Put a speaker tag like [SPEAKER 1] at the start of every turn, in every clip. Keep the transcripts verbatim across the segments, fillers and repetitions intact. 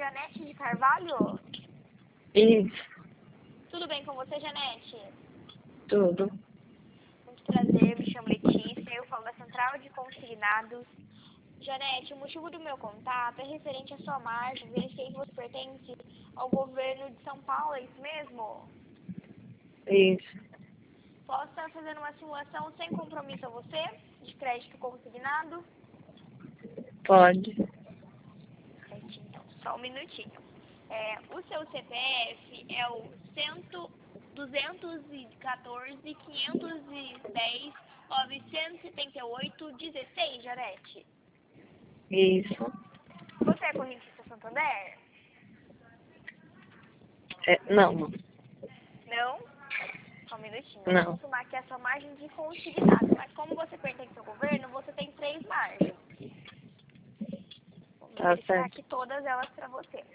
[SPEAKER 1] Janete de Carvalho?
[SPEAKER 2] Isso,
[SPEAKER 1] Tudo bem com você, Janete?
[SPEAKER 2] tudo.
[SPEAKER 1] Muito prazer, me chamo Letícia, eu falo da Central de Consignados. Janete, o motivo do meu contato é referente à sua margem. Verifiquei que você pertence ao governo de São Paulo, é isso mesmo?
[SPEAKER 2] Isso,
[SPEAKER 1] Posso estar fazendo uma simulação sem compromisso a você, de crédito consignado?
[SPEAKER 2] pode.
[SPEAKER 1] Certinho, então, só um minutinho. É, o seu C P F é o cento, duzentos e quatorze, quinhentos e dez, novecentos e setenta e oito, dezesseis, Janete.
[SPEAKER 2] Isso.
[SPEAKER 1] Você é correntista Santander?
[SPEAKER 2] É, não,
[SPEAKER 1] Não? Só um minutinho. Eu vou
[SPEAKER 2] não.
[SPEAKER 1] confirmar aqui a sua margem de consignado. Mas como você pertence ao governo, você tem três margens. Vamos
[SPEAKER 2] Tá
[SPEAKER 1] verificar
[SPEAKER 2] certo.
[SPEAKER 1] aqui todas elas para você.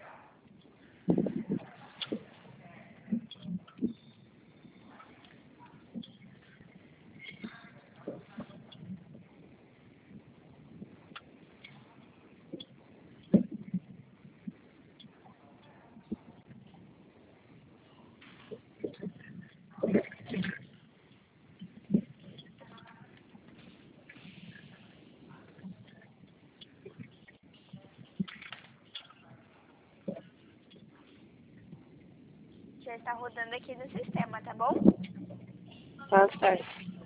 [SPEAKER 1] Já está rodando aqui no sistema, tá bom?
[SPEAKER 2] Tá certo.